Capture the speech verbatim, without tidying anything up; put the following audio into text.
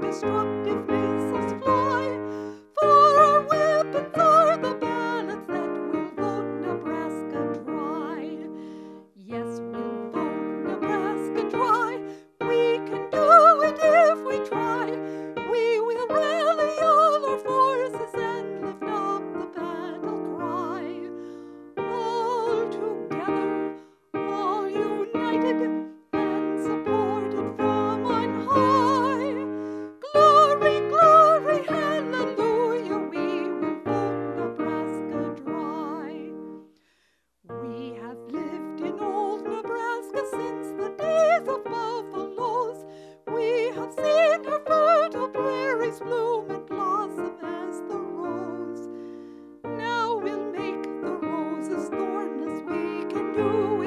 destructive missiles fly. For our weapons are the ballots that will vote Nebraska dry. Yes, we'll vote Nebraska dry. We can do it if we try. We will rally all our forces and lift up the battle cry. All together, all united and supported from on high. Glory, glory, hallelujah, we will vote Nebraska dry. We have lived in old Nebraska since the days of buffaloes. We have seen her fertile prairies bloom and blossom as the rose. Now we'll make the roses thornless. We can do